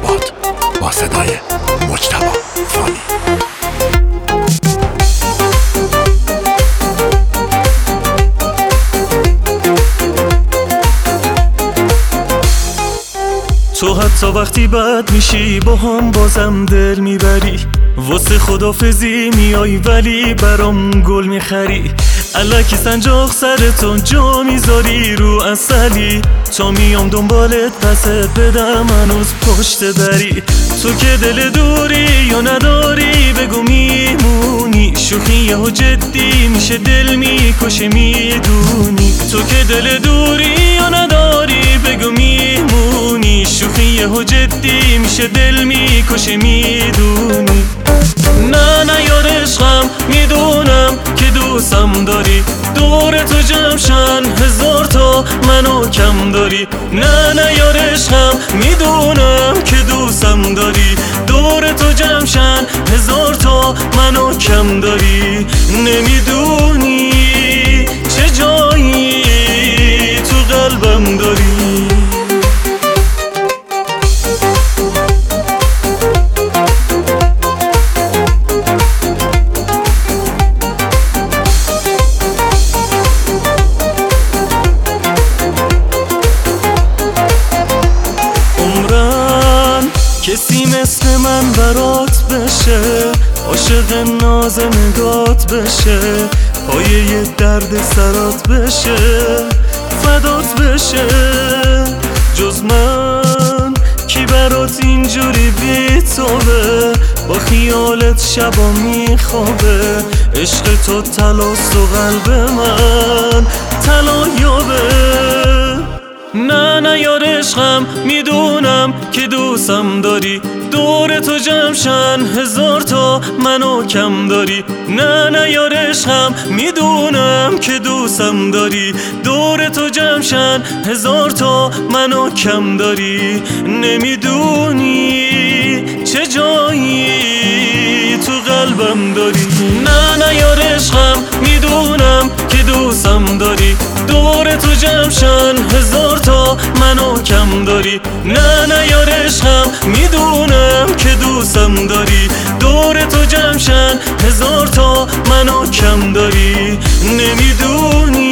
آباد با صدای مجتبی فانی. تو حتی وقتی بد میشی با هم بازم دل میبری، واسه خدافزی میای ولی برام گل میخری. الکی سنجاق سرتون جا میذاری رو اصلی، تا میام دنبالت پست بدم هنوز پشت بری. تو که دل دوری یا نداری بگو میمونی، شوخی یهو جدی میشه دل میکشه میدونی. تو که دل دوری یا نداری بگو میمونی، شوخی یهو جدی میشه دل میکشه میدونی. نه یار عشقم میدونم که دوستم داری، دور تو جمشن هزار تا منو کم داری. نه یار عشقم میدونم که دوستم داری، دور تو جمشن هزار تا منو کم داری. نمیدونی چه جایی تو قلبم داری. کسی مثل من برات بشه، عاشق ناز نگات بشه، پایه درد سرات بشه، فدات بشه. جز من کی برات اینجوری بی توبه، با خیالت شبا میخوابه. عشق تو تلاست و قلب من طلا یابه. نه یار عشقم میدونم که دوستم داری، دور تو جمشن هزار تا منو کم داری. نه یار عشقم میدونم که دوستم داری، دور تو جمشن هزار تا منو کم داری. نمیدونی چه جایی تو قلبم داری. نه یار عشقم میدونم که دوستم داری، دور تو جمشن هزار تا منو کم داری. نه یار عشقم میدونم که دوستم داری، دور تو جمشن هزار تا منو کم داری. نمیدونی